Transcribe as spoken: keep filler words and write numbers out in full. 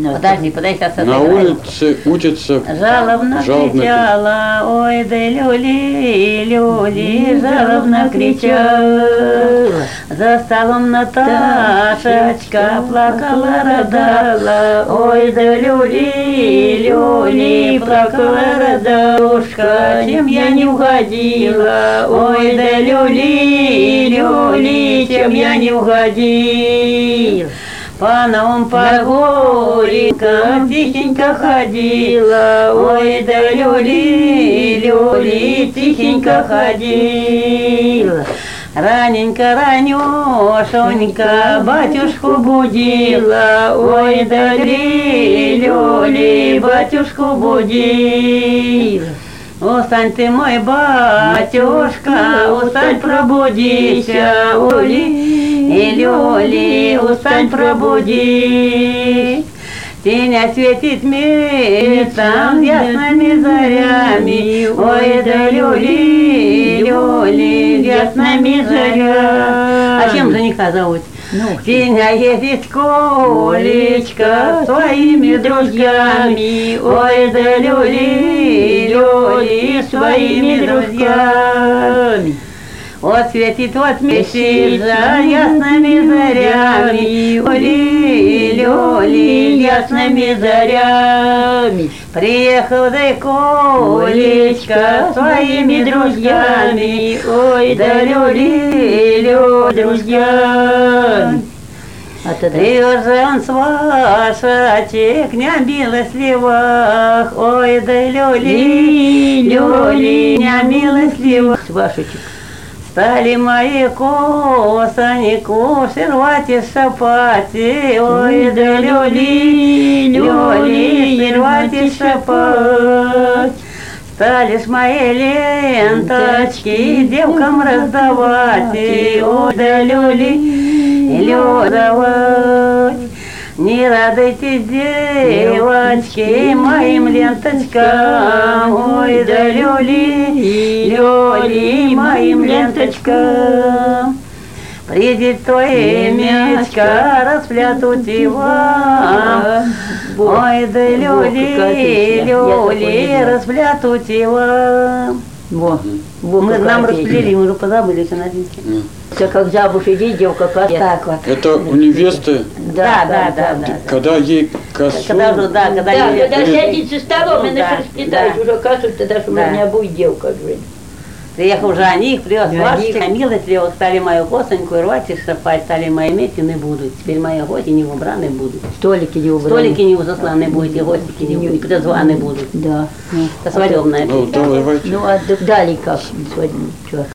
Подожди, подожди, сейчас На улице учится. Жалобно, жалобно кричала, ой, да люли, люли, жалобно кричала. За столом Наташечка плакала, рыдала, ой, да люли, люли, плакала, рыдушка, чем я не угодила, ой, да люли, люли, чем я не угодила. По новым погорикам тихенько ходила, ой, да люли, люли, тихенько ходила. Раненько, ранешенько батюшку будила, ой, да люли, люли, батюшку будила. Устань ты, мой батюшка, устань, пробудися, оли, и люли, устань, пробудись. Тень осветит местом ясными зарями, ой, да люли, люли, ясными зарями. А чем жениха зовут? Ну, тень едет Колечка своими друзьями, ой, да люли, люли, своими друзьями. Вот светит вот месяц за ясными зарями, оли, люли, ясными зарями. Приехал да Колечка своими друзьями, ой, да люли, люли, друзьями. Привез же он с вашечек, не милостливых, ой, да люли, люли, не милостливых. С вашечек. Стали мои косани, коши, рвать и шапати, ой, да люли, люли, рвать и шапать. Стали ж мои ленточки девкам раздавать, ой, да люли, люли давать. Не радуйтесь, девочки, моим ленточкам, ой, да люли, люли, моим ленточкам. Придет твое мячка, расплятут его, ой, да люли, люли, расплятут его. Во, во, мы нам расплели, мы уже позабыли все на дневке. Все как замуж идет, девка, как так вот. Это у невесты? Да, да, да, да. Когда ей косу? Когда уже, да, когда Да, ей... когда сядет за столом и Да, начнет сплетать да. уже косу, тогда что у Да. меня будет девка, говорит. Приехал жених, привез Жених. вашу милость, его стали мою косоньку рвать и шапать, стали мои метины будут. Теперь мои гости не убраны будут. Столики не убрали. Столики не засланы будут, и гостики не будут, и подозваны будут. Да. Ну, Это свадебная Ну, песня. давайте. ну а д- далее как? Свадьбу, чё?